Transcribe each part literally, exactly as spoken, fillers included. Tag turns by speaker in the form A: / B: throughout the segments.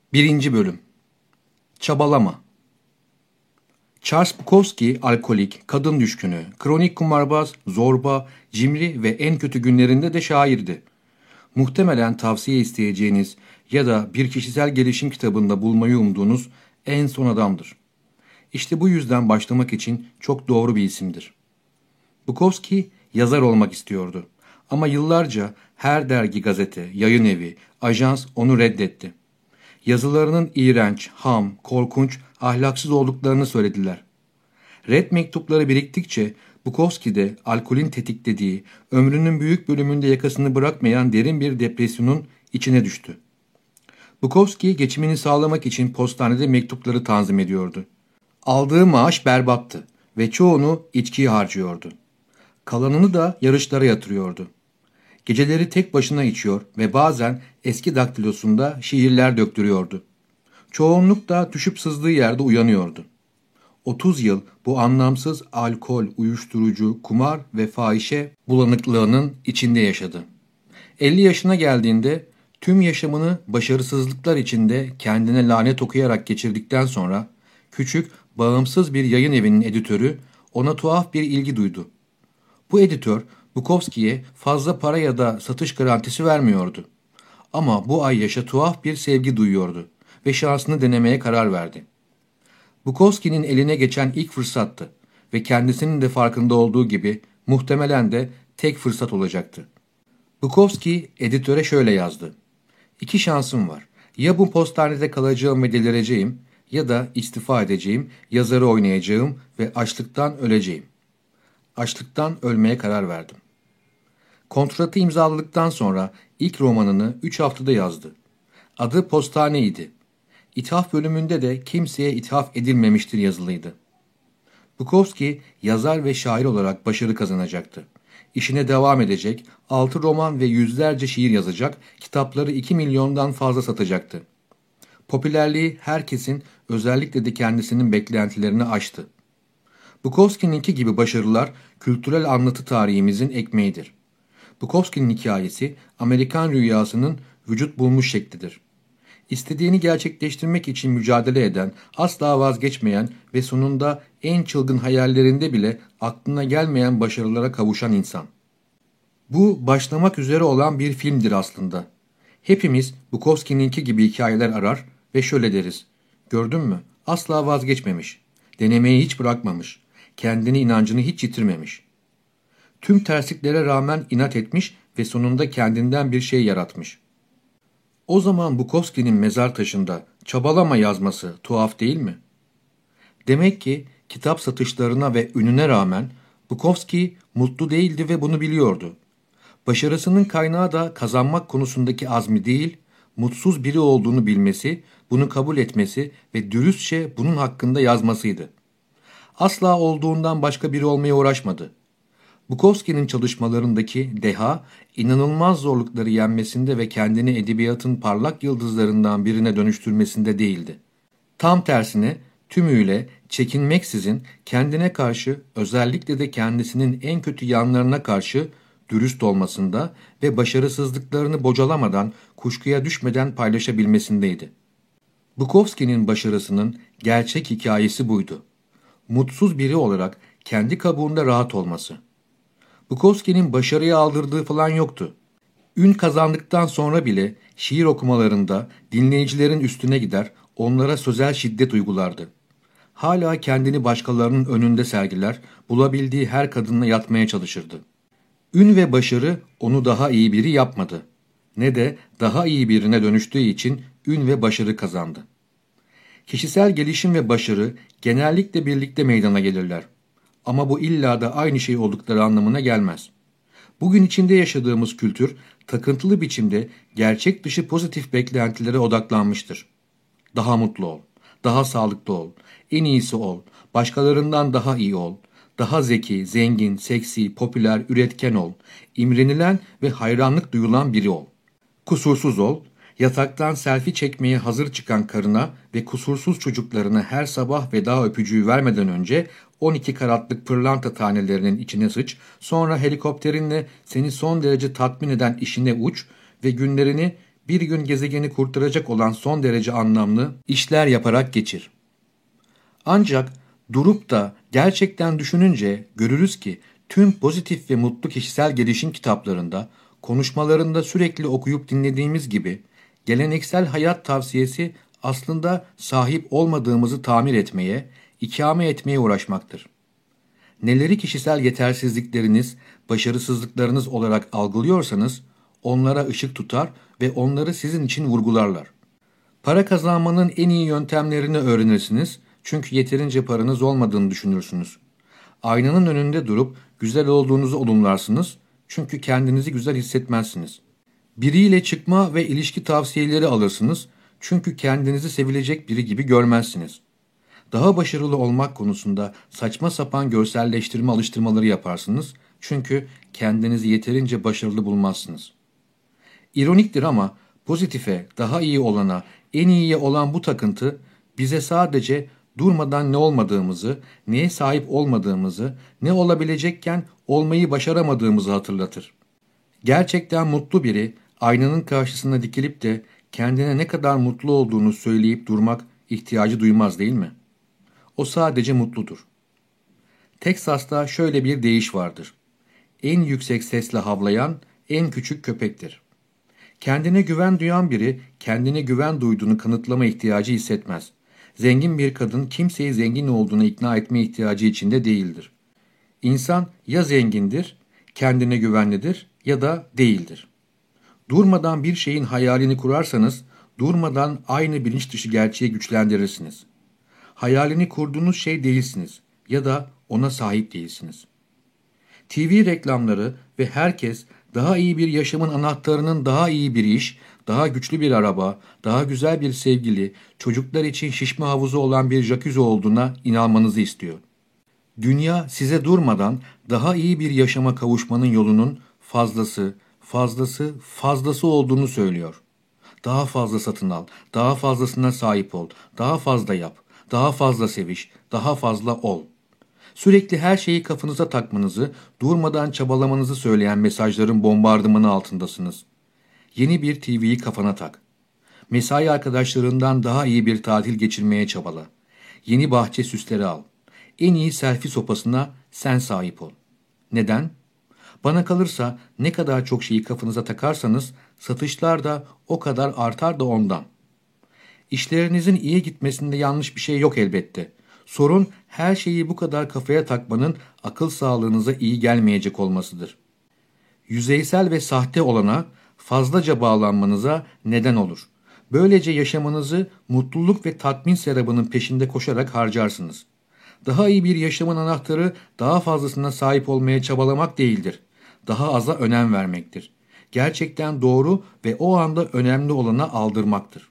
A: Birinci Bölüm. Çabalama. Charles Bukowski, alkolik, kadın düşkünü, kronik kumarbaz, zorba, cimri ve en kötü günlerinde de şairdi. Muhtemelen tavsiye isteyeceğiniz ya da bir kişisel gelişim kitabında bulmayı umduğunuz en son adamdır. İşte bu yüzden başlamak için çok doğru bir isimdir. Bukowski yazar olmak istiyordu. Ama yıllarca her dergi, gazete, yayın evi, ajans onu reddetti. Yazılarının iğrenç, ham, korkunç, ahlaksız olduklarını söylediler. Red mektupları biriktikçe Bukowski de alkolün tetiklediği, ömrünün büyük bölümünde yakasını bırakmayan derin bir depresyonun içine düştü. Bukowski geçimini sağlamak için postanede mektupları tanzim ediyordu. Aldığı maaş berbattı ve çoğunu içkiye harcıyordu. Kalanını da yarışlara yatırıyordu. Geceleri tek başına içiyor ve bazen eski daktilosunda şiirler döktürüyordu. Çoğunlukla düşüp sızdığı yerde uyanıyordu. otuz yıl bu anlamsız alkol, uyuşturucu, kumar ve fahişe bulanıklığının içinde yaşadı. elli yaşına geldiğinde tüm yaşamını başarısızlıklar içinde kendine lanet okuyarak geçirdikten sonra küçük, bağımsız bir yayın evinin editörü ona tuhaf bir ilgi duydu. Bu editör Bukowski'ye fazla para ya da satış garantisi vermiyordu. Ama bu ay yaşa tuhaf bir sevgi duyuyordu ve şansını denemeye karar verdi. Bukowski'nin eline geçen ilk fırsattı ve kendisinin de farkında olduğu gibi muhtemelen de tek fırsat olacaktı. Bukowski editöre şöyle yazdı. İki şansım var. Ya bu postanede kalacağım ve delireceğim ya da istifa edeceğim, yazarı oynayacağım ve açlıktan öleceğim. Açlıktan ölmeye karar verdim. Kontratı imzaladıktan sonra ilk romanını üç haftada yazdı. Adı Postane'ydi. İthaf bölümünde de kimseye ithaf edilmemiştir yazılıydı. Bukowski yazar ve şair olarak başarı kazanacaktı. İşine devam edecek, altı roman ve yüzlerce şiir yazacak, kitapları iki milyondan fazla satacaktı. Popülerliği herkesin, özellikle de kendisinin beklentilerini aştı. Bukowski'ninki gibi başarılar kültürel anlatı tarihimizin ekmeğidir. Bukowski'nin hikayesi Amerikan rüyasının vücut bulmuş şeklidir. İstediğini gerçekleştirmek için mücadele eden, asla vazgeçmeyen ve sonunda en çılgın hayallerinde bile aklına gelmeyen başarılara kavuşan insan. Bu başlamak üzere olan bir filmdir aslında. Hepimiz Bukowski'ninki gibi hikayeler arar ve şöyle deriz. Gördün mü? Asla vazgeçmemiş. Denemeyi hiç bırakmamış. Kendini, inancını hiç yitirmemiş. Tüm tersliklere rağmen inat etmiş ve sonunda kendinden bir şey yaratmış. O zaman Bukowski'nin mezar taşında çabalama yazması tuhaf değil mi? Demek ki kitap satışlarına ve ününe rağmen Bukowski mutlu değildi ve bunu biliyordu. Başarısının kaynağı da kazanmak konusundaki azmi değil, mutsuz biri olduğunu bilmesi, bunu kabul etmesi ve dürüstçe bunun hakkında yazmasıydı. Asla olduğundan başka biri olmaya uğraşmadı. Bukowski'nin çalışmalarındaki deha, inanılmaz zorlukları yenmesinde ve kendini edebiyatın parlak yıldızlarından birine dönüştürmesinde değildi. Tam tersine tümüyle, çekinmeksizin kendine karşı, özellikle de kendisinin en kötü yanlarına karşı dürüst olmasında ve başarısızlıklarını bocalamadan, kuşkuya düşmeden paylaşabilmesindeydi. Bukowski'nin başarısının gerçek hikayesi buydu. Mutsuz biri olarak kendi kabuğunda rahat olması. Bukowski'nin başarıya aldırdığı falan yoktu. Ün kazandıktan sonra bile şiir okumalarında dinleyicilerin üstüne gider, onlara sözel şiddet uygulardı. Hala kendini başkalarının önünde sergiler, bulabildiği her kadınla yatmaya çalışırdı. Ün ve başarı onu daha iyi biri yapmadı. Ne de daha iyi birine dönüştüğü için ün ve başarı kazandı. Kişisel gelişim ve başarı genellikle birlikte meydana gelirler. Ama bu illa da aynı şey oldukları anlamına gelmez. Bugün içinde yaşadığımız kültür takıntılı biçimde gerçek dışı pozitif beklentilere odaklanmıştır. Daha mutlu ol, daha sağlıklı ol, en iyisi ol, başkalarından daha iyi ol, daha zeki, zengin, seksi, popüler, üretken ol, imrenilen ve hayranlık duyulan biri ol. Kusursuz ol, yataktan selfie çekmeye hazır çıkan karına ve kusursuz çocuklarına her sabah veda öpücüğü vermeden önce on iki karatlık pırlanta tanelerinin içine sıç, sonra helikopterinle seni son derece tatmin eden işine uç ve günlerini bir gün gezegeni kurtaracak olan son derece anlamlı işler yaparak geçir. Ancak durup da gerçekten düşününce görürüz ki tüm pozitif ve mutlu kişisel gelişim kitaplarında, konuşmalarında sürekli okuyup dinlediğimiz gibi geleneksel hayat tavsiyesi aslında sahip olmadığımızı tamir etmeye, ikame etmeye uğraşmaktır. Neleri kişisel yetersizlikleriniz, başarısızlıklarınız olarak algılıyorsanız onlara ışık tutar ve onları sizin için vurgularlar. Para kazanmanın en iyi yöntemlerini öğrenirsiniz çünkü yeterince paranız olmadığını düşünürsünüz. Aynanın önünde durup güzel olduğunuzu olumlarsınız çünkü kendinizi güzel hissetmezsiniz. Biriyle çıkma ve ilişki tavsiyeleri alırsınız çünkü kendinizi sevilecek biri gibi görmezsiniz. Daha başarılı olmak konusunda saçma sapan görselleştirme alıştırmaları yaparsınız çünkü kendinizi yeterince başarılı bulmazsınız. İroniktir ama pozitife, daha iyi olana, en iyiye olan bu takıntı bize sadece durmadan ne olmadığımızı, neye sahip olmadığımızı, ne olabilecekken olmayı başaramadığımızı hatırlatır. Gerçekten mutlu biri aynanın karşısına dikilip de kendine ne kadar mutlu olduğunu söyleyip durmak ihtiyacı duymaz değil mi? O sadece mutludur. Teksas'ta şöyle bir deyiş vardır. En yüksek sesle havlayan en küçük köpektir. Kendine güven duyan biri kendine güven duyduğunu kanıtlama ihtiyacı hissetmez. Zengin bir kadın kimseyi zengin olduğuna ikna etme ihtiyacı içinde değildir. İnsan ya zengindir, kendine güvenlidir ya da değildir. Durmadan bir şeyin hayalini kurarsanız, durmadan aynı bilinç dışı gerçeği güçlendirirsiniz. Hayalini kurduğunuz şey değilsiniz ya da ona sahip değilsiniz. T V reklamları ve herkes daha iyi bir yaşamın anahtarının daha iyi bir iş, daha güçlü bir araba, daha güzel bir sevgili, çocuklar için şişme havuzu olan bir jacuzzi olduğuna inanmanızı istiyor. Dünya size durmadan daha iyi bir yaşama kavuşmanın yolunun fazlası, fazlası, fazlası olduğunu söylüyor. Daha fazla satın al, daha fazlasına sahip ol, daha fazla yap, daha fazla seviş, daha fazla ol. Sürekli her şeyi kafanıza takmanızı, durmadan çabalamanızı söyleyen mesajların bombardımanı altındasınız. Yeni bir T V'yi kafana tak. Mesai arkadaşlarından daha iyi bir tatil geçirmeye çabala. Yeni bahçe süsleri al. En iyi selfie sopasına sen sahip ol. Neden? Bana kalırsa ne kadar çok şeyi kafanıza takarsanız satışlar da o kadar artar da ondan. İşlerinizin iyi gitmesinde yanlış bir şey yok elbette. Sorun her şeyi bu kadar kafaya takmanın akıl sağlığınıza iyi gelmeyecek olmasıdır. Yüzeysel ve sahte olana fazlaca bağlanmanıza neden olur. Böylece yaşamınızı mutluluk ve tatmin serabının peşinde koşarak harcarsınız. Daha iyi bir yaşamın anahtarı daha fazlasına sahip olmaya çabalamak değildir. Daha aza önem vermektir. Gerçekten doğru ve o anda önemli olana aldırmaktır.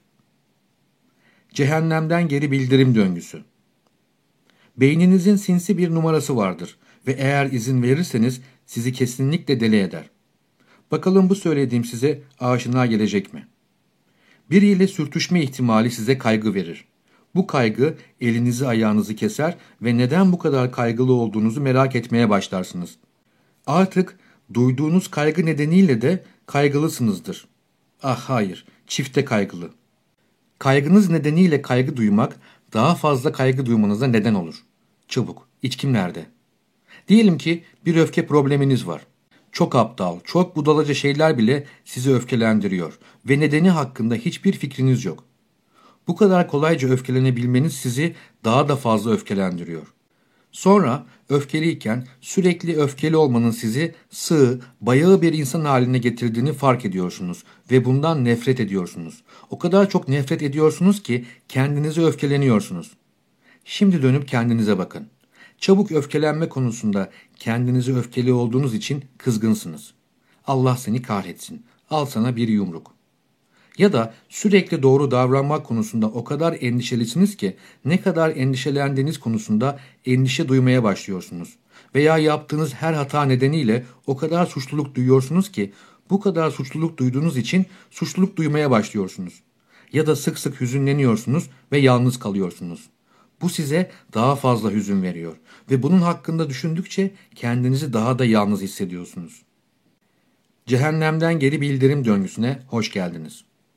A: Cehennemden geri bildirim döngüsü. Beyninizin sinsi bir numarası vardır ve eğer izin verirseniz sizi kesinlikle deli eder. Bakalım bu söylediğim size aşina gelecek mi? Biriyle sürtüşme ihtimali size kaygı verir. Bu kaygı elinizi ayağınızı keser ve neden bu kadar kaygılı olduğunuzu merak etmeye başlarsınız. Artık duyduğunuz kaygı nedeniyle de kaygılısınızdır. Ah hayır, çifte kaygılı. Kaygınız nedeniyle kaygı duymak daha fazla kaygı duymanıza neden olur. Çabuk, içkim nerede? Diyelim ki bir öfke probleminiz var. Çok aptal, çok budalaca şeyler bile sizi öfkelendiriyor ve nedeni hakkında hiçbir fikriniz yok. Bu kadar kolayca öfkelenebilmeniz sizi daha da fazla öfkelendiriyor. Sonra öfkeliyken sürekli öfkeli olmanın sizi sığ, bayağı bir insan haline getirdiğini fark ediyorsunuz ve bundan nefret ediyorsunuz. O kadar çok nefret ediyorsunuz ki kendinize öfkeleniyorsunuz. Şimdi dönüp kendinize bakın. Çabuk öfkelenme konusunda kendinize öfkeli olduğunuz için kızgınsınız. Allah seni kahretsin. Al sana bir yumruk. Ya da sürekli doğru davranmak konusunda o kadar endişelisiniz ki ne kadar endişelendiğiniz konusunda endişe duymaya başlıyorsunuz. Veya yaptığınız her hata nedeniyle o kadar suçluluk duyuyorsunuz ki bu kadar suçluluk duyduğunuz için suçluluk duymaya başlıyorsunuz. Ya da sık sık hüzünleniyorsunuz ve yalnız kalıyorsunuz. Bu size daha fazla hüzün veriyor ve bunun hakkında düşündükçe kendinizi daha da yalnız hissediyorsunuz. Cehennemden geri bildirim döngüsüne hoş geldiniz.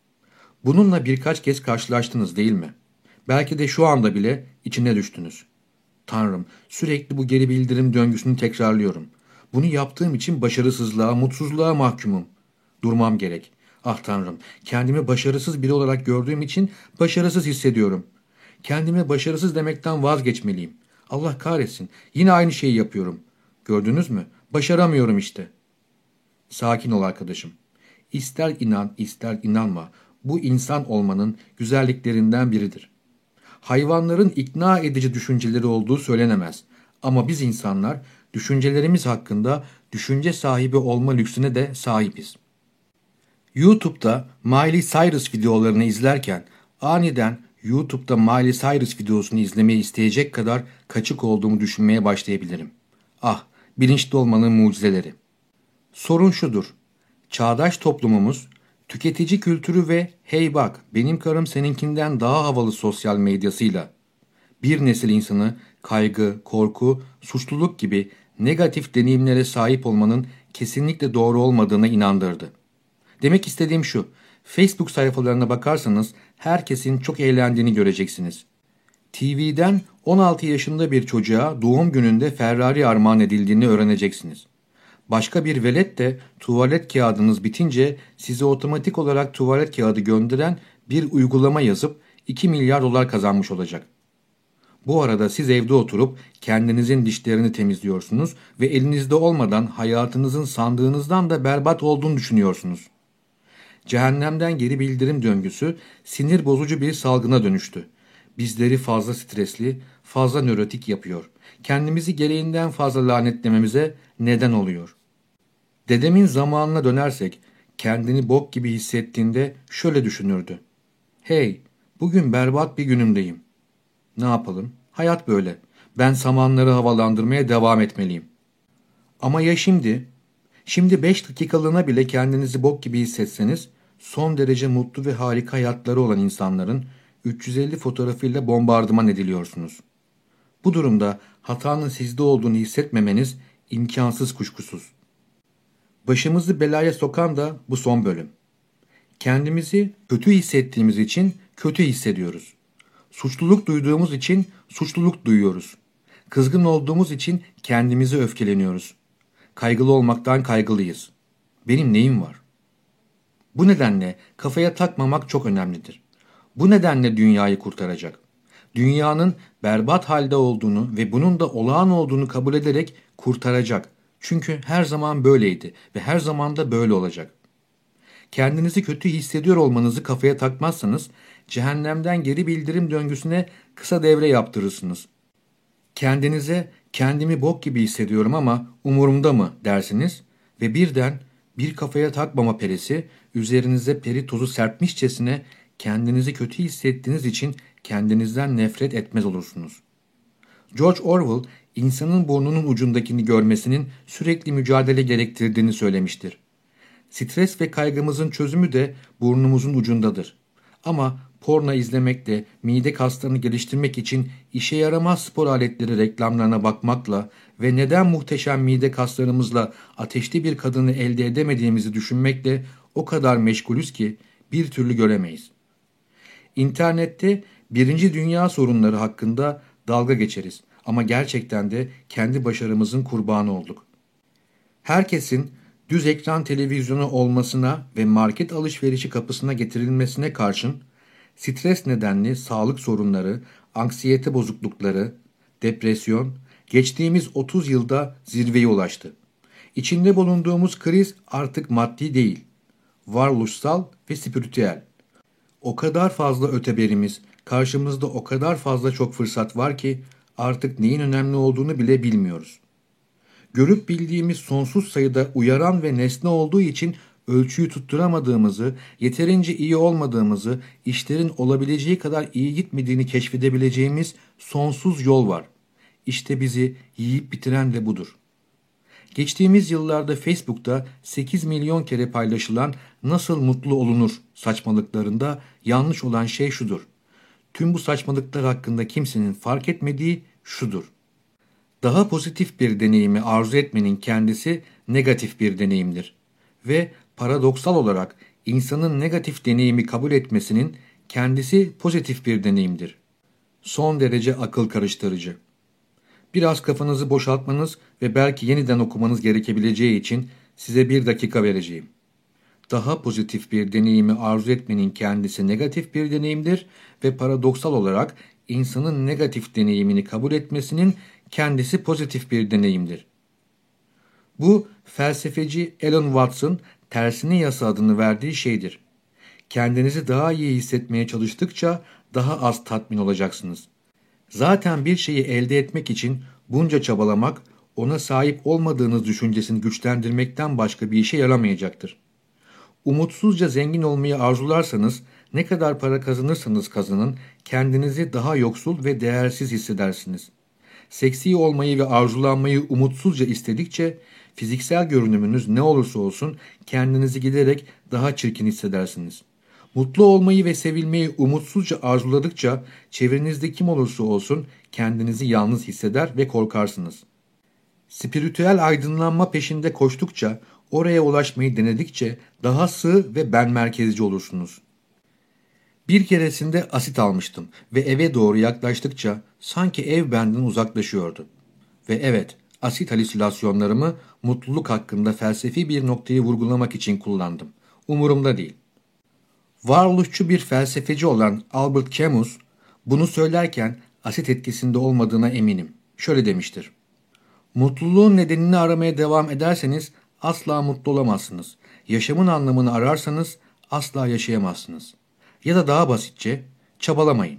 A: Bununla birkaç kez karşılaştınız değil mi? Belki de şu anda bile içine düştünüz. Tanrım, sürekli bu geri bildirim döngüsünü tekrarlıyorum. Bunu yaptığım için başarısızlığa, mutsuzluğa mahkumum. Durmam gerek. Ah Tanrım, kendimi başarısız biri olarak gördüğüm için başarısız hissediyorum. Kendime başarısız demekten vazgeçmeliyim. Allah kahretsin, yine aynı şeyi yapıyorum. Gördünüz mü? Başaramıyorum işte. Sakin ol arkadaşım. İster inan, ister inanma. Bu insan olmanın güzelliklerinden biridir. Hayvanların ikna edici düşünceleri olduğu söylenemez. Ama biz insanlar düşüncelerimiz hakkında düşünce sahibi olma lüksüne de sahibiz. YouTube'da Miley Cyrus videolarını izlerken aniden YouTube'da Miley Cyrus videosunu izlemeyi isteyecek kadar kaçık olduğumu düşünmeye başlayabilirim. Ah, bilinçli olmanın mucizeleri. Sorun şudur. Çağdaş toplumumuz tüketici kültürü ve hey bak benim karım seninkinden daha havalı sosyal medyasıyla bir nesil insanı kaygı, korku, suçluluk gibi negatif deneyimlere sahip olmanın kesinlikle doğru olmadığına inandırdı. Demek istediğim şu, Facebook sayfalarına bakarsanız herkesin çok eğlendiğini göreceksiniz. T V'den on altı yaşında bir çocuğa doğum gününde Ferrari armağan edildiğini öğreneceksiniz. Başka bir velet de tuvalet kağıdınız bitince size otomatik olarak tuvalet kağıdı gönderen bir uygulama yazıp iki milyar dolar kazanmış olacak. Bu arada siz evde oturup kendinizin dişlerini temizliyorsunuz ve elinizde olmadan hayatınızın sandığınızdan da berbat olduğunu düşünüyorsunuz. Cehennemden geri bildirim döngüsü sinir bozucu bir salgına dönüştü. Bizleri fazla stresli, fazla nörotik yapıyor. Kendimizi gereğinden fazla lanetlememize neden oluyor. Dedemin zamanına dönersek kendini bok gibi hissettiğinde şöyle düşünürdü. Hey, bugün berbat bir günümdeyim. Ne yapalım? Hayat böyle. Ben samanları havalandırmaya devam etmeliyim. Ama ya şimdi? Şimdi beş dakikalığına bile kendinizi bok gibi hissetseniz son derece mutlu ve harika hayatları olan insanların üç yüz elli fotoğrafıyla bombardıman ediliyorsunuz. Bu durumda hatanın sizde olduğunu hissetmemeniz imkansız kuşkusuz. Başımızı belaya sokan da bu son bölüm. Kendimizi kötü hissettiğimiz için kötü hissediyoruz. Suçluluk duyduğumuz için suçluluk duyuyoruz. Kızgın olduğumuz için kendimizi öfkeleniyoruz. Kaygılı olmaktan kaygılıyız. Benim neyim var? Bu nedenle kafaya takmamak çok önemlidir. Bu nedenle dünyayı kurtaracak. Dünyanın berbat halde olduğunu ve bunun da olağan olduğunu kabul ederek kurtaracak. Çünkü her zaman böyleydi ve her zaman da böyle olacak. Kendinizi kötü hissediyor olmanızı kafaya takmazsanız cehennemden geri bildirim döngüsüne kısa devre yaptırırsınız. Kendinize kendimi bok gibi hissediyorum ama umurumda mı dersiniz ve birden bir kafaya takmama perisi üzerinize peri tozu serpmişçesine kendinizi kötü hissettiğiniz için kendinizden nefret etmez olursunuz. George Orwell insanın burnunun ucundakini görmesinin sürekli mücadele gerektirdiğini söylemiştir. Stres ve kaygımızın çözümü de burnumuzun ucundadır. Ama porno izlemekle mide kaslarını geliştirmek için işe yaramaz spor aletleri reklamlarına bakmakla ve neden muhteşem mide kaslarımızla ateşli bir kadını elde edemediğimizi düşünmekle o kadar meşgulüz ki bir türlü göremeyiz. İnternette birinci dünya sorunları hakkında dalga geçeriz ama gerçekten de kendi başarımızın kurbanı olduk. Herkesin düz ekran televizyonu olmasına ve market alışverişi kapısına getirilmesine karşın stres nedenli sağlık sorunları, anksiyete bozuklukları, depresyon geçtiğimiz otuz yılda zirveye ulaştı. İçinde bulunduğumuz kriz artık maddi değil, varoluşsal ve spiritüel. O kadar fazla öteberimiz, karşımızda o kadar fazla çok fırsat var ki artık neyin önemli olduğunu bile bilmiyoruz. Görüp bildiğimiz sonsuz sayıda uyaran ve nesne olduğu için ölçüyü tutturamadığımızı, yeterince iyi olmadığımızı, işlerin olabileceği kadar iyi gitmediğini keşfedebileceğimiz sonsuz yol var. İşte bizi yiyip bitiren de budur. Geçtiğimiz yıllarda Facebook'ta sekiz milyon kere paylaşılan nasıl mutlu olunur saçmalıklarında yanlış olan şey şudur. Tüm bu saçmalıklar hakkında kimsenin fark etmediği şudur. Daha pozitif bir deneyimi arzu etmenin kendisi negatif bir deneyimdir. Ve paradoksal olarak İnsanın negatif deneyimi kabul etmesinin kendisi pozitif bir deneyimdir. Son derece akıl karıştırıcı. Biraz kafanızı boşaltmanız ve belki yeniden okumanız gerekebileceği için size bir dakika vereceğim. Daha pozitif bir deneyimi arzu etmenin kendisi negatif bir deneyimdir ve paradoksal olarak insanın negatif deneyimini kabul etmesinin kendisi pozitif bir deneyimdir. Bu felsefeci Alan Watts'ın tersine yasa adını verdiği şeydir. Kendinizi daha iyi hissetmeye çalıştıkça daha az tatmin olacaksınız. Zaten bir şeyi elde etmek için bunca çabalamak, ona sahip olmadığınız düşüncesini güçlendirmekten başka bir işe yaramayacaktır. Umutsuzca zengin olmayı arzularsanız, ne kadar para kazanırsanız kazanın, kendinizi daha yoksul ve değersiz hissedersiniz. Seksi olmayı ve arzulanmayı umutsuzca istedikçe, fiziksel görünümünüz ne olursa olsun kendinizi giderek daha çirkin hissedersiniz. Mutlu olmayı ve sevilmeyi umutsuzca arzuladıkça, çevrenizde kim olursa olsun kendinizi yalnız hisseder ve korkarsınız. Spiritüel aydınlanma peşinde koştukça, oraya ulaşmayı denedikçe daha sığ ve ben merkezci olursunuz. Bir keresinde asit almıştım ve eve doğru yaklaştıkça sanki ev benden uzaklaşıyordu. Ve evet, asit halüsinasyonlarımı mutluluk hakkında felsefi bir noktayı vurgulamak için kullandım. Umurumda değil. Varoluşçu bir felsefeci olan Albert Camus bunu söylerken asit etkisinde olmadığına eminim. Şöyle demiştir: mutluluğun nedenini aramaya devam ederseniz asla mutlu olamazsınız. Yaşamın anlamını ararsanız asla yaşayamazsınız. Ya da daha basitçe, çabalamayın.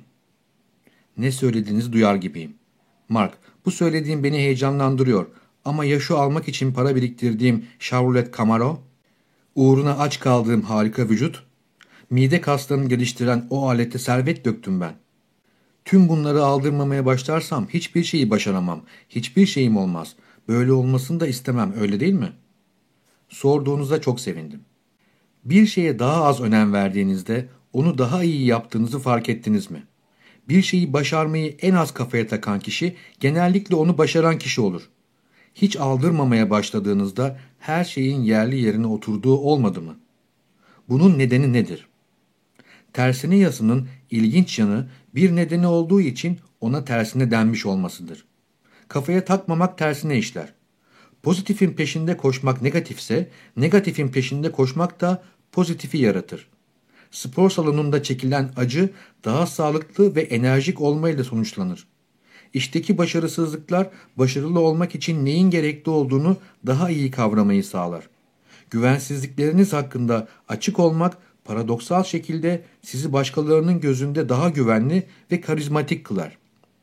A: Ne söylediğinizi duyar gibiyim. Mark, bu söylediğim beni heyecanlandırıyor ama ya şu almak için para biriktirdiğim Chevrolet Camaro, uğruna aç kaldığım harika vücut, mide kaslarını geliştiren o alete servet döktüm ben. Tüm bunları aldırmamaya başlarsam hiçbir şeyi başaramam, hiçbir şeyim olmaz. Böyle olmasını da istemem, öyle değil mi? Sorduğunuzda çok sevindim. Bir şeye daha az önem verdiğinizde onu daha iyi yaptığınızı fark ettiniz mi? Bir şeyi başarmayı en az kafaya takan kişi genellikle onu başaran kişi olur. Hiç aldırmamaya başladığınızda her şeyin yerli yerine oturduğu olmadı mı? Bunun nedeni nedir? Tersine yasının ilginç yanı bir nedeni olduğu için ona tersine denmiş olmasıdır. Kafaya takmamak tersine işler. Pozitifin peşinde koşmak negatifse, negatifin peşinde koşmak da pozitifi yaratır. Spor salonunda çekilen acı daha sağlıklı ve enerjik olmayla sonuçlanır. İşteki başarısızlıklar başarılı olmak için neyin gerekli olduğunu daha iyi kavramayı sağlar. Güvensizlikleriniz hakkında açık olmak paradoksal şekilde sizi başkalarının gözünde daha güvenli ve karizmatik kılar.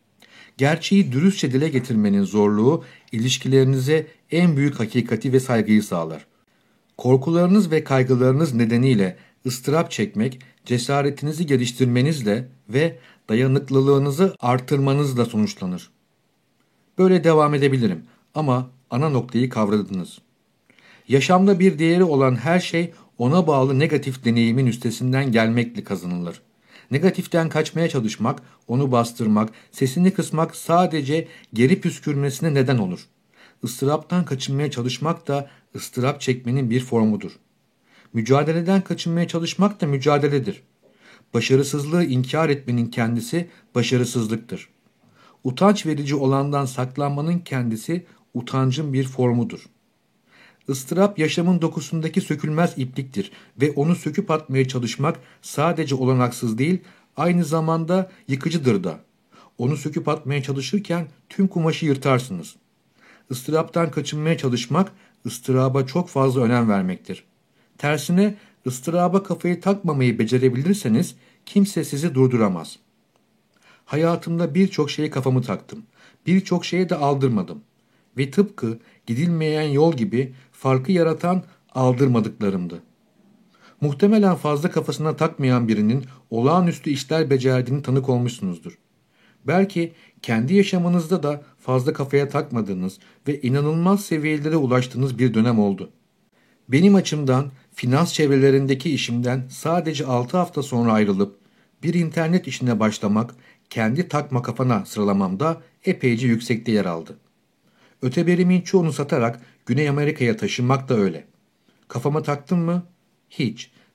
A: Gerçeği dürüstçe dile getirmenin zorluğu ilişkilerinize en büyük hakikati ve saygıyı sağlar. Korkularınız ve kaygılarınız nedeniyle ıstırap çekmek, cesaretinizi geliştirmenizle ve dayanıklılığınızı artırmanızla sonuçlanır. Böyle devam edebilirim ama ana noktayı kavradınız. Yaşamda bir değeri olan her şey ona bağlı negatif deneyimin üstesinden gelmekle kazanılır. Negatiften kaçmaya çalışmak, onu bastırmak, sesini kısmak sadece geri püskürmesine neden olur. Istıraptan kaçınmaya çalışmak da ıstırap çekmenin bir formudur. Mücadeleden kaçınmaya çalışmak da mücadeledir. Başarısızlığı inkar etmenin kendisi başarısızlıktır. Utanç verici olandan saklanmanın kendisi utancın bir formudur. Istırap yaşamın dokusundaki sökülmez ipliktir ve onu söküp atmaya çalışmak sadece olanaksız değil, aynı zamanda yıkıcıdır da. Onu söküp atmaya çalışırken tüm kumaşı yırtarsınız. Istıraptan kaçınmaya çalışmak, ıstıraba çok fazla önem vermektir. Tersine ıstıraba kafayı takmamayı becerebilirseniz kimse sizi durduramaz. Hayatımda birçok şeye kafamı taktım. Birçok şeye de aldırmadım. Ve tıpkı gidilmeyen yol gibi farkı yaratan aldırmadıklarımdı. Muhtemelen fazla kafasına takmayan birinin olağanüstü işler becerdiğini tanık olmuşsunuzdur. Belki kendi yaşamınızda da fazla kafaya takmadığınız ve inanılmaz seviyelere ulaştığınız bir dönem oldu. Benim açımdan finans çevrelerindeki işimden sadece altı hafta sonra ayrılıp bir internet işine başlamak kendi takma kafana sıralamamda epeyce yüksekte yer aldı. Öteberimin çoğunu satarak Güney Amerika'ya taşınmak da öyle. Kafama taktım mı? Hiç.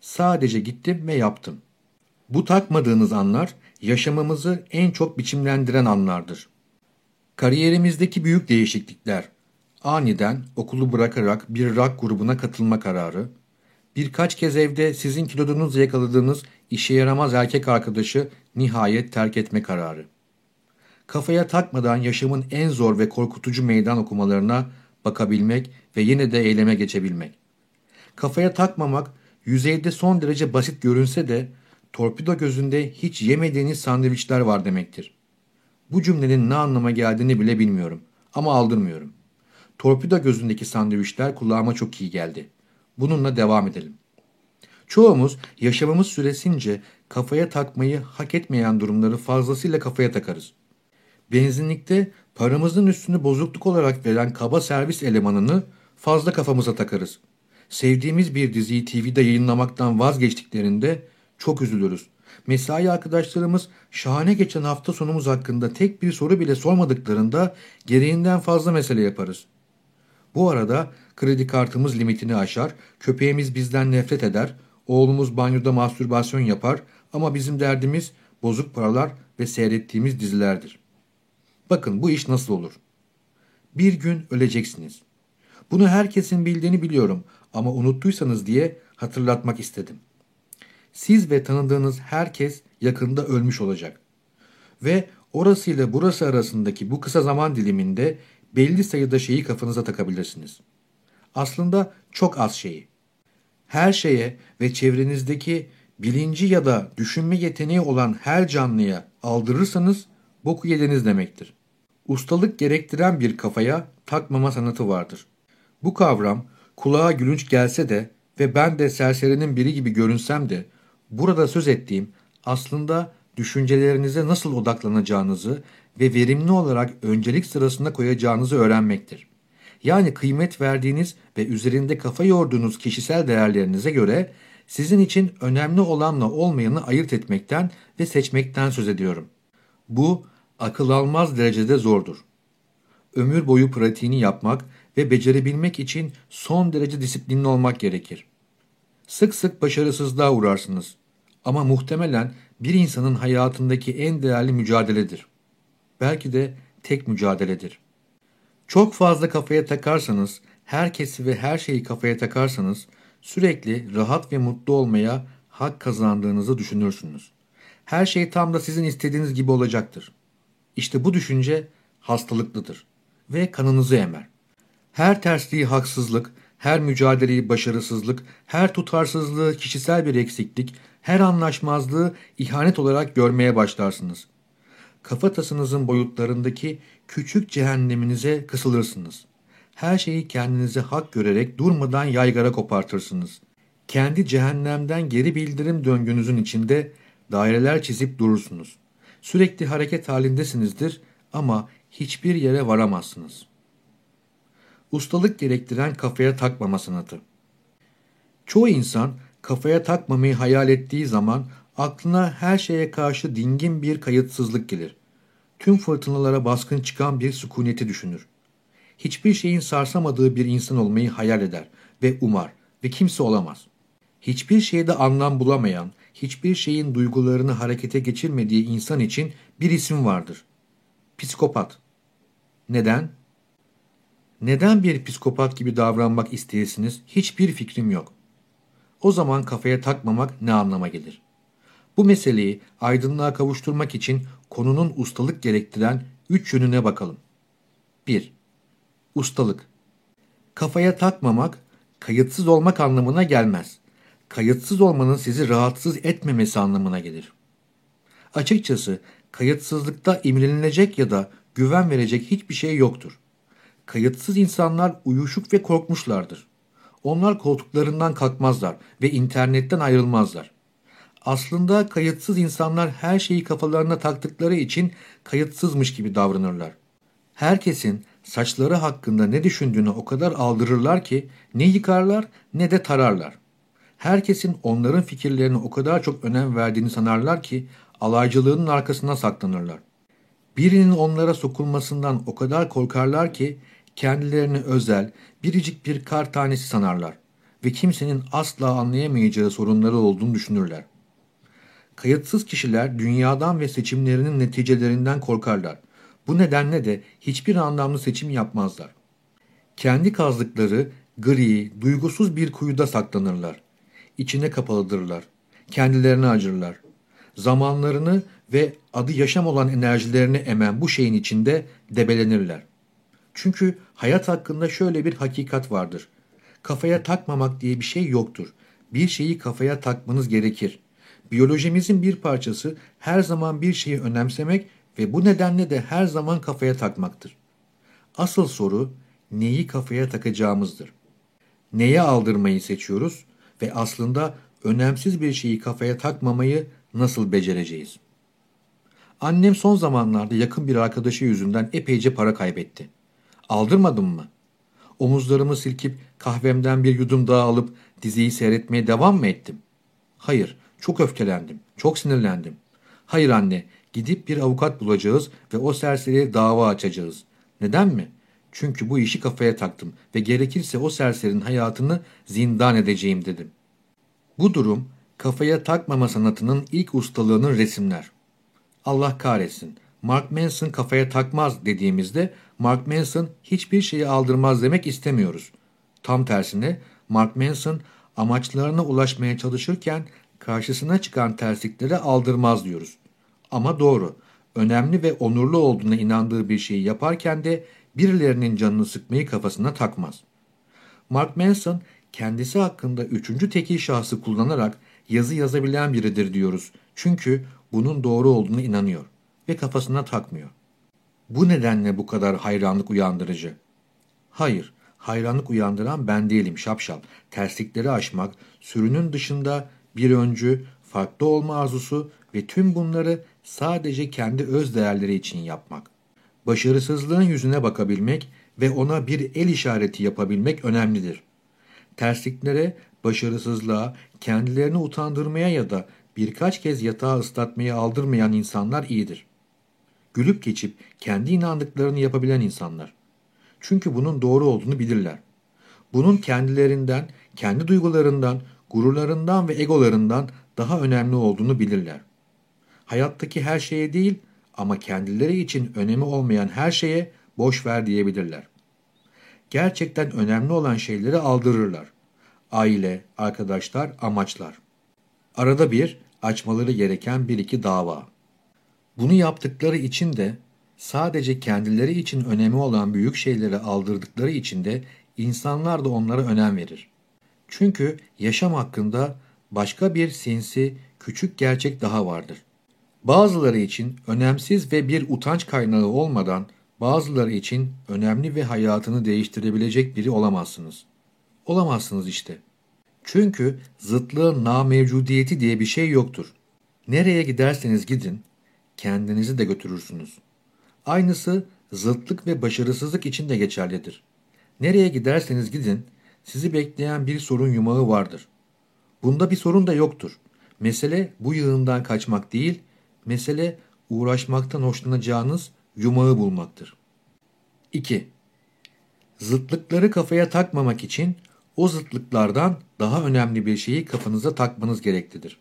A: Sadece gittim ve yaptım. Bu takmadığınız anlar yaşamımızı en çok biçimlendiren anlardır. Kariyerimizdeki büyük değişiklikler, aniden okulu bırakarak bir rock grubuna katılma kararı, birkaç kez evde sizin kilodunuzla yakaladığınız işe yaramaz erkek arkadaşı nihayet terk etme kararı. Kafaya takmadan yaşamın en zor ve korkutucu meydan okumalarına bakabilmek ve yine de eyleme geçebilmek. Kafaya takmamak yüzeyde son derece basit görünse de torpido gözünde hiç yemediğiniz sandviçler var demektir. Bu cümlenin ne anlama geldiğini bile bilmiyorum ama aldırmıyorum. Torpido gözündeki sandviçler kulağıma çok iyi geldi. Bununla devam edelim. Çoğumuz yaşamımız süresince kafaya takmayı hak etmeyen durumları fazlasıyla kafaya takarız. Benzinlikte paramızın üstünü bozukluk olarak veren kaba servis elemanını fazla kafamıza takarız. Sevdiğimiz bir diziyi T V'de yayınlamaktan vazgeçtiklerinde çok üzülürüz. Mesai arkadaşlarımız şahane geçen hafta sonumuz hakkında tek bir soru bile sormadıklarında gereğinden fazla mesele yaparız. Bu arada kredi kartımız limitini aşar, köpeğimiz bizden nefret eder, oğlumuz banyoda mastürbasyon yapar ama bizim derdimiz bozuk paralar ve seyrettiğimiz dizilerdir. Bakın bu iş nasıl olur? Bir gün öleceksiniz. Bunu herkesin bildiğini biliyorum ama unuttuysanız diye hatırlatmak istedim. Siz ve tanıdığınız herkes yakında ölmüş olacak. Ve orası ile burası arasındaki bu kısa zaman diliminde belli sayıda şeyi kafanıza takabilirsiniz. Aslında çok az şeyi. Her şeye ve çevrenizdeki bilinci ya da düşünme yeteneği olan her canlıya aldırırsanız boku yediniz demektir. Ustalık gerektiren bir kafaya takmama sanatı vardır. Bu kavram kulağa gülünç gelse de ve ben de serserinin biri gibi görünsem de burada söz ettiğim aslında düşüncelerinize nasıl odaklanacağınızı ve verimli olarak öncelik sırasına koyacağınızı öğrenmektir. Yani kıymet verdiğiniz ve üzerinde kafa yorduğunuz kişisel değerlerinize göre sizin için önemli olanla olmayanı ayırt etmekten ve seçmekten söz ediyorum. Bu akıl almaz derecede zordur. Ömür boyu pratiğini yapmak ve becerebilmek için son derece disiplinli olmak gerekir. Sık sık başarısızlığa uğrarsınız. Ama muhtemelen bir insanın hayatındaki en değerli mücadeledir. Belki de tek mücadeledir. Çok fazla kafaya takarsanız, herkesi ve her şeyi kafaya takarsanız, sürekli rahat ve mutlu olmaya hak kazandığınızı düşünürsünüz. Her şey tam da sizin istediğiniz gibi olacaktır. İşte bu düşünce hastalıklıdır ve kanınızı emer. Her tersliği haksızlık, her mücadeleyi başarısızlık, her tutarsızlığı kişisel bir eksiklik, her anlaşmazlığı ihanet olarak görmeye başlarsınız. Kafatasınızın boyutlarındaki küçük cehenneminize kısılırsınız. Her şeyi kendinize hak görerek durmadan yaygara kopartırsınız. Kendi cehennemden geri bildirim döngünüzün içinde daireler çizip durursunuz. Sürekli hareket halindesinizdir ama hiçbir yere varamazsınız. Ustalık gerektiren kafaya takmama sanatı. Çoğu insan kafaya takmamayı hayal ettiği zaman aklına her şeye karşı dingin bir kayıtsızlık gelir. Tüm fırtınalara baskın çıkan bir sükuneti düşünür. Hiçbir şeyin sarsamadığı bir insan olmayı hayal eder ve umar ve kimse olamaz. Hiçbir şeyde anlam bulamayan, hiçbir şeyin duygularını harekete geçirmediği insan için bir isim vardır. Psikopat. Neden? Neden bir psikopat gibi davranmak isteyesiniz? Hiçbir fikrim yok. O zaman kafaya takmamak ne anlama gelir? Bu meseleyi aydınlığa kavuşturmak için konunun ustalık gerektiren üç yönüne bakalım. bir. Ustalık. Kafaya takmamak, kayıtsız olmak anlamına gelmez. Kayıtsız olmanın sizi rahatsız etmemesi anlamına gelir. Açıkçası kayıtsızlıkta imrenilecek ya da güven verecek hiçbir şey yoktur. Kayıtsız insanlar uyuşuk ve korkmuşlardır. Onlar koltuklarından kalkmazlar ve internetten ayrılmazlar. Aslında kayıtsız insanlar her şeyi kafalarına taktıkları için kayıtsızmış gibi davranırlar. Herkesin saçları hakkında ne düşündüğünü o kadar aldırırlar ki ne yıkarlar ne de tararlar. Herkesin onların fikirlerine o kadar çok önem verdiğini sanarlar ki alaycılığının arkasına saklanırlar. Birinin onlara sokulmasından o kadar korkarlar ki kendilerini özel, biricik bir kar tanesi sanarlar ve kimsenin asla anlayamayacağı sorunları olduğunu düşünürler. Kayıtsız kişiler dünyadan ve seçimlerinin neticelerinden korkarlar. Bu nedenle de hiçbir anlamlı seçim yapmazlar. Kendi kazdıkları gri, duygusuz bir kuyuda saklanırlar. İçine kapalıdırlar. Kendilerini acırlar. Zamanlarını ve adı yaşam olan enerjilerini emen bu şeyin içinde debelenirler. Çünkü hayat hakkında şöyle bir hakikat vardır. Kafaya takmamak diye bir şey yoktur. Bir şeyi kafaya takmanız gerekir. Biyolojimizin bir parçası her zaman bir şeyi önemsemek ve bu nedenle de her zaman kafaya takmaktır. Asıl soru neyi kafaya takacağımızdır. Neye aldırmayı seçiyoruz ve aslında önemsiz bir şeyi kafaya takmamayı nasıl becereceğiz? Annem son zamanlarda yakın bir arkadaşı yüzünden epeyce para kaybetti. Aldırmadım mı? Omuzlarımı silkip kahvemden bir yudum daha alıp diziyi seyretmeye devam mı ettim? Hayır, çok öfkelendim, çok sinirlendim. Hayır anne, gidip bir avukat bulacağız ve o serseriye dava açacağız. Neden mi? Çünkü bu işi kafaya taktım ve gerekirse o serserinin hayatını zindan edeceğim dedim. Bu durum kafaya takmama sanatının ilk ustalığının resimler. Allah kahretsin. Mark Manson kafaya takmaz dediğimizde Mark Manson hiçbir şeyi aldırmaz demek istemiyoruz. Tam tersine Mark Manson amaçlarına ulaşmaya çalışırken karşısına çıkan terslikleri aldırmaz diyoruz. Ama doğru, önemli ve onurlu olduğuna inandığı bir şeyi yaparken de birilerinin canını sıkmayı kafasına takmaz. Mark Manson kendisi hakkında üçüncü tekil şahsı kullanarak yazı yazabilen biridir diyoruz. Çünkü bunun doğru olduğuna inanıyor ve kafasına takmıyor. Bu nedenle bu kadar hayranlık uyandırıcı. Hayır, hayranlık uyandıran ben değilim şapşal. Terslikleri aşmak, sürünün dışında bir öncü, farklı olma arzusu ve tüm bunları sadece kendi öz değerleri için yapmak. Başarısızlığın yüzüne bakabilmek ve ona bir el işareti yapabilmek önemlidir. Tersliklere, başarısızlığa, kendilerini utandırmaya ya da birkaç kez yatağa ıslatmaya aldırmayan insanlar iyidir. Gülüp geçip kendi inandıklarını yapabilen insanlar. Çünkü bunun doğru olduğunu bilirler. Bunun kendilerinden, kendi duygularından, gururlarından ve egolarından daha önemli olduğunu bilirler. Hayattaki her şeye değil ama kendileri için önemi olmayan her şeye boş ver diyebilirler. Gerçekten önemli olan şeyleri aldırırlar. Aile, arkadaşlar, amaçlar. Arada bir açmaları gereken bir iki dava. Bunu yaptıkları için de sadece kendileri için önemi olan büyük şeyleri aldırdıkları için de insanlar da onlara önem verir. Çünkü yaşam hakkında başka bir sinsi, küçük gerçek daha vardır. Bazıları için önemsiz ve bir utanç kaynağı olmadan bazıları için önemli ve hayatını değiştirebilecek biri olamazsınız. Olamazsınız işte. Çünkü zıtlığın namevcudiyeti diye bir şey yoktur. Nereye giderseniz gidin, kendinizi de götürürsünüz. Aynısı zıtlık ve başarısızlık için de geçerlidir. Nereye giderseniz gidin, sizi bekleyen bir sorun yumağı vardır. Bunda bir sorun da yoktur. Mesele bu yığından kaçmak değil, mesele uğraşmaktan hoşlanacağınız yumağı bulmaktır. iki. Zıtlıkları kafaya takmamak için o zıtlıklardan daha önemli bir şeyi kafanıza takmanız gereklidir.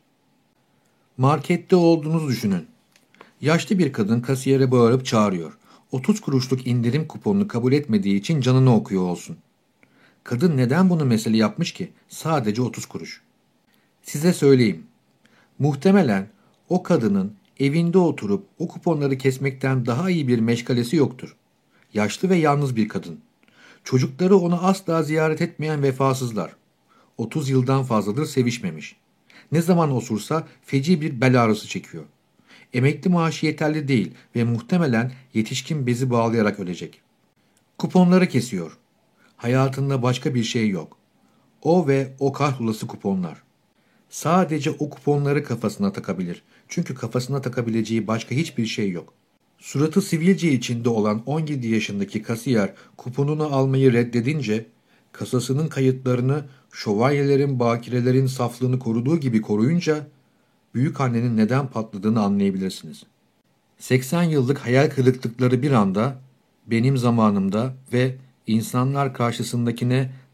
A: Markette olduğunuzu düşünün. Yaşlı bir kadın kasiyere bağırıp çağırıyor. otuz kuruşluk indirim kuponunu kabul etmediği için canını okuyor olsun. Kadın neden bunu mesele yapmış ki? Sadece otuz kuruş. Size söyleyeyim. Muhtemelen o kadının evinde oturup o kuponları kesmekten daha iyi bir meşgalesi yoktur. Yaşlı ve yalnız bir kadın. Çocukları onu asla ziyaret etmeyen vefasızlar. otuz yıldan fazladır sevişmemiş. Ne zaman osursa feci bir bel ağrısı çekiyor. Emekli maaşı yeterli değil ve muhtemelen yetişkin bezi bağlayarak ölecek. Kuponları kesiyor. Hayatında başka bir şey yok. O ve o kahrolası kuponlar. Sadece o kuponları kafasına takabilir. Çünkü kafasına takabileceği başka hiçbir şey yok. Suratı sivilce içinde olan on yedi yaşındaki kasiyer kuponunu almayı reddedince, kasasının kayıtlarını şövalyelerin, bakirelerin saflığını koruduğu gibi koruyunca, büyükannenin neden patladığını anlayabilirsiniz. seksen yıllık hayal kırıklıkları bir anda, benim zamanımda ve insanlar karşısındakine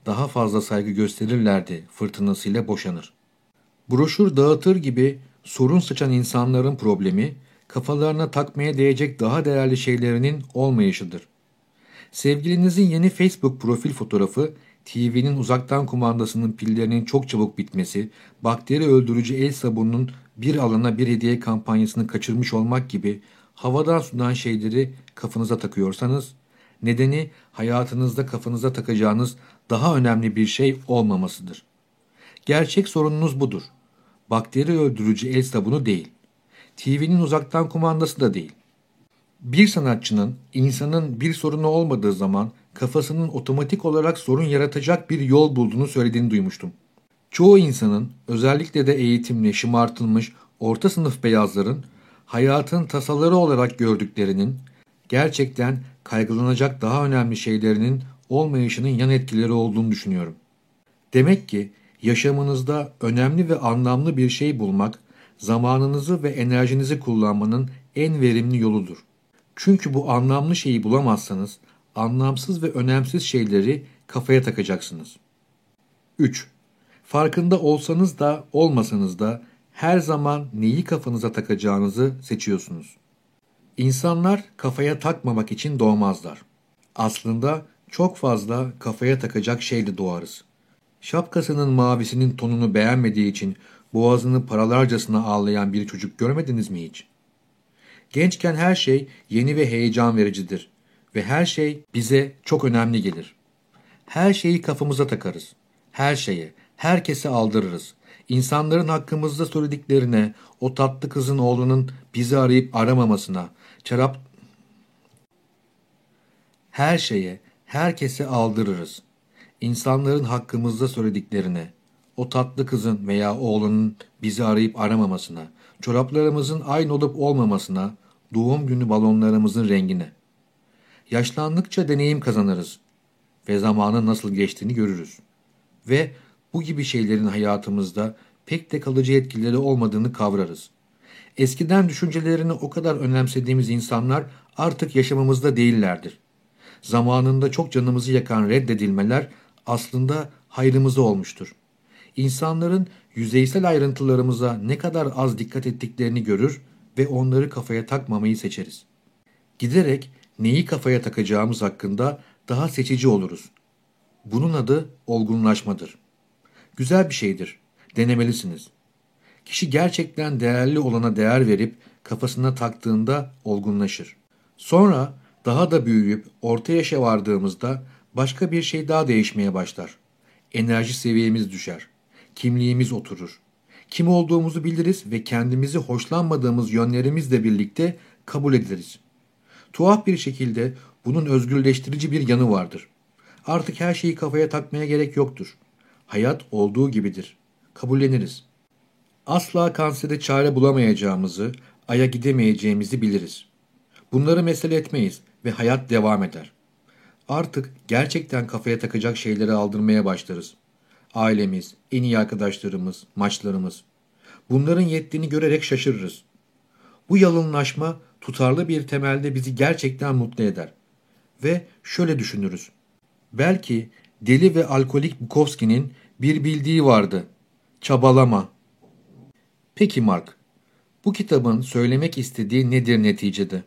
A: daha fazla saygı gösterirlerdi fırtınasıyla boşanır. Broşür dağıtır gibi sorun saçan insanların problemi, kafalarına takmaya değecek daha değerli şeylerinin olmayışıdır. Sevgilinizin yeni Facebook profil fotoğrafı, T V'nin uzaktan kumandasının pillerinin çok çabuk bitmesi, bakteri öldürücü el sabununun bir alana bir hediye kampanyasını kaçırmış olmak gibi havadan sudan şeyleri kafanıza takıyorsanız, nedeni hayatınızda kafanıza takacağınız daha önemli bir şey olmamasıdır. Gerçek sorununuz budur. Bakteri öldürücü el sabunu değil. T V'nin uzaktan kumandası da değil. Bir sanatçının, insanın bir sorunu olmadığı zaman kafasının otomatik olarak sorun yaratacak bir yol bulduğunu söylediğini duymuştum. Çoğu insanın, özellikle de eğitimli, şımartılmış, orta sınıf beyazların, hayatın tasaları olarak gördüklerinin, gerçekten kaygılanacak daha önemli şeylerinin olmayışının yan etkileri olduğunu düşünüyorum. Demek ki yaşamınızda önemli ve anlamlı bir şey bulmak, zamanınızı ve enerjinizi kullanmanın en verimli yoludur. Çünkü bu anlamlı şeyi bulamazsanız, anlamsız ve önemsiz şeyleri kafaya takacaksınız. üç. Farkında olsanız da olmasanız da her zaman neyi kafanıza takacağınızı seçiyorsunuz. İnsanlar kafaya takmamak için doğmazlar. Aslında çok fazla kafaya takacak şeyle doğarız. Şapkasının mavisinin tonunu beğenmediği için boğazını paralarcasına ağlayan bir çocuk görmediniz mi hiç? Gençken her şey yeni ve heyecan vericidir ve her şey bize çok önemli gelir. Her şeyi kafamıza takarız. Her şeye, herkese aldırırız. İnsanların hakkımızda söylediklerine, o tatlı kızın oğlunun bizi arayıp aramamasına, çarap... Her şeye, herkese aldırırız. İnsanların hakkımızda söylediklerine, o tatlı kızın veya oğlunun bizi arayıp aramamasına, çoraplarımızın aynı olup olmamasına, doğum günü balonlarımızın rengine. Yaşlandıkça deneyim kazanırız ve zamanın nasıl geçtiğini görürüz. Ve bu gibi şeylerin hayatımızda pek de kalıcı etkileri olmadığını kavrarız. Eskiden düşüncelerini o kadar önemsediğimiz insanlar artık yaşamımızda değillerdir. Zamanında çok canımızı yakan reddedilmeler aslında hayrımıza olmuştur. İnsanların yüzeysel ayrıntılarımıza ne kadar az dikkat ettiklerini görür ve onları kafaya takmamayı seçeriz. Giderek neyi kafaya takacağımız hakkında daha seçici oluruz. Bunun adı olgunlaşmadır. Güzel bir şeydir. Denemelisiniz. Kişi gerçekten değerli olana değer verip kafasına taktığında olgunlaşır. Sonra daha da büyüyüp orta yaşa vardığımızda başka bir şey daha değişmeye başlar. Enerji seviyemiz düşer. Kimliğimiz oturur. Kim olduğumuzu biliriz ve kendimizi hoşlanmadığımız yönlerimizle birlikte kabul ederiz. Tuhaf bir şekilde bunun özgürleştirici bir yanı vardır. Artık her şeyi kafaya takmaya gerek yoktur. Hayat olduğu gibidir. Kabulleniriz. Asla kansere çare bulamayacağımızı, aya gidemeyeceğimizi biliriz. Bunları mesele etmeyiz ve hayat devam eder. Artık gerçekten kafaya takacak şeyleri aldırmaya başlarız. Ailemiz, en iyi arkadaşlarımız, maçlarımız. Bunların yettiğini görerek şaşırırız. Bu yalınlaşma tutarlı bir temelde bizi gerçekten mutlu eder. Ve şöyle düşünürüz. Belki deli ve alkolik Bukowski'nin bir bildiği vardı. Çabalama. Peki Mark, bu kitabın söylemek istediği nedir neticede?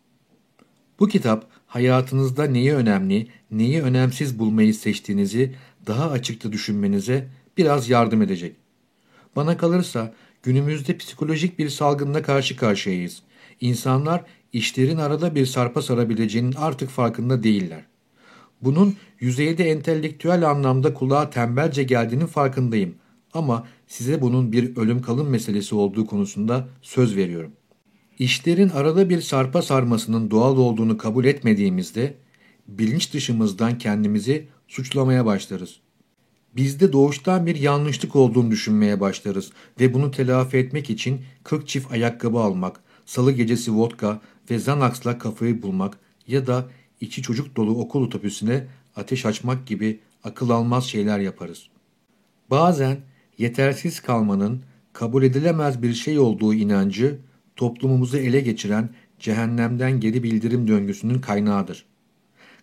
A: Bu kitap hayatınızda neyi önemli, neyi önemsiz bulmayı seçtiğinizi daha açıkça düşünmenize biraz yardım edecek. Bana kalırsa günümüzde psikolojik bir salgınla karşı karşıyayız. İnsanlar işlerin arada bir sarpa sarabileceğinin artık farkında değiller. Bunun yüzeyde entelektüel anlamda kulağa tembelce geldiğinin farkındayım. Ama size bunun bir ölüm kalım meselesi olduğu konusunda söz veriyorum. İşlerin arada bir sarpa sarmasının doğal olduğunu kabul etmediğimizde bilinç dışımızdan kendimizi suçlamaya başlarız. Bizde doğuştan bir yanlışlık olduğunu düşünmeye başlarız ve bunu telafi etmek için kırk çift ayakkabı almak, salı gecesi vodka ve Xanax'la kafayı bulmak ya da içi çocuk dolu okul otobüsüne ateş açmak gibi akıl almaz şeyler yaparız. Bazen yetersiz kalmanın kabul edilemez bir şey olduğu inancı toplumumuzu ele geçiren cehennemden geri bildirim döngüsünün kaynağıdır.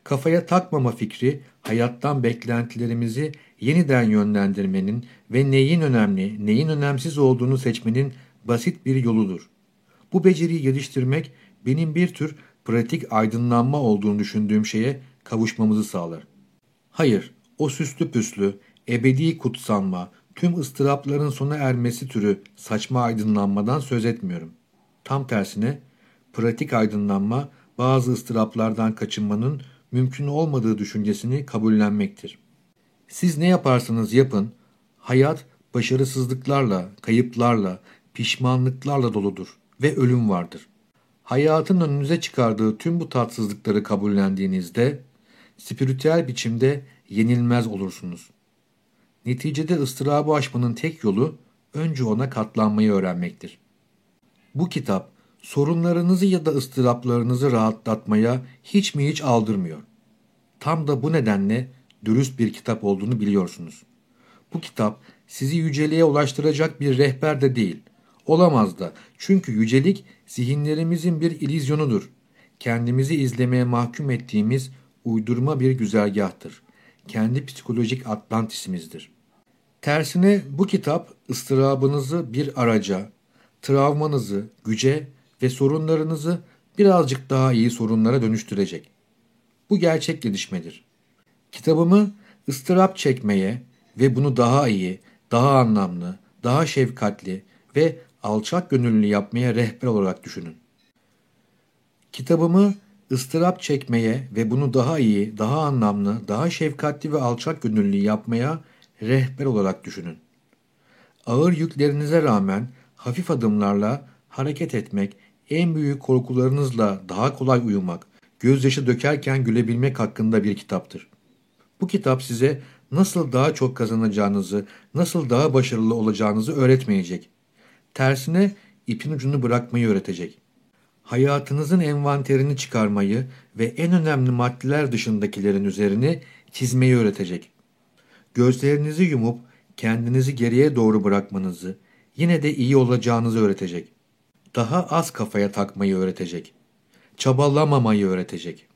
A: Kafaya takmama fikri, hayattan beklentilerimizi yeniden yönlendirmenin ve neyin önemli, neyin önemsiz olduğunu seçmenin basit bir yoludur. Bu beceriyi geliştirmek benim bir tür pratik aydınlanma olduğunu düşündüğüm şeye kavuşmamızı sağlar. Hayır, o süslü püslü, ebedi kutsanma, tüm ıstırapların sona ermesi türü saçma aydınlanmadan söz etmiyorum. Tam tersine, pratik aydınlanma bazı ıstıraplardan kaçınmanın mümkün olmadığı düşüncesini kabullenmektir. Siz ne yaparsanız yapın, hayat başarısızlıklarla, kayıplarla, pişmanlıklarla doludur ve ölüm vardır. Hayatın önünüze çıkardığı tüm bu tatsızlıkları kabullendiğinizde, spiritüel biçimde yenilmez olursunuz. Neticede ıstırabı aşmanın tek yolu, önce ona katlanmayı öğrenmektir. Bu kitap, sorunlarınızı ya da ıstıraplarınızı rahatlatmaya hiç mi hiç aldırmıyor. Tam da bu nedenle dürüst bir kitap olduğunu biliyorsunuz. Bu kitap sizi yüceliğe ulaştıracak bir rehber de değil. Olamaz da, çünkü yücelik zihinlerimizin bir illüzyonudur. Kendimizi izlemeye mahkum ettiğimiz uydurma bir güzergahtır. Kendi psikolojik Atlantis'imizdir. Tersine bu kitap ıstırabınızı bir araca, travmanızı güce ve sorunlarınızı birazcık daha iyi sorunlara dönüştürecek. Bu gerçek gelişmedir. Kitabımı ıstırap çekmeye ve bunu daha iyi, daha anlamlı, daha şefkatli ve alçak gönüllü yapmaya rehber olarak düşünün. Kitabımı ıstırap çekmeye ve bunu daha iyi, daha anlamlı, daha şefkatli ve alçak gönüllü yapmaya rehber olarak düşünün. Ağır yüklerinize rağmen hafif adımlarla hareket etmek, en büyük korkularınızla daha kolay uyumak, gözyaşı dökerken gülebilmek hakkında bir kitaptır. Bu kitap size nasıl daha çok kazanacağınızı, nasıl daha başarılı olacağınızı öğretmeyecek. Tersine ipin ucunu bırakmayı öğretecek. Hayatınızın envanterini çıkarmayı ve en önemli maddeler dışındakilerin üzerine çizmeyi öğretecek. Gözlerinizi yumup kendinizi geriye doğru bırakmanızı, yine de iyi olacağınızı öğretecek. Daha az kafaya takmayı öğretecek. Çabalamamayı öğretecek.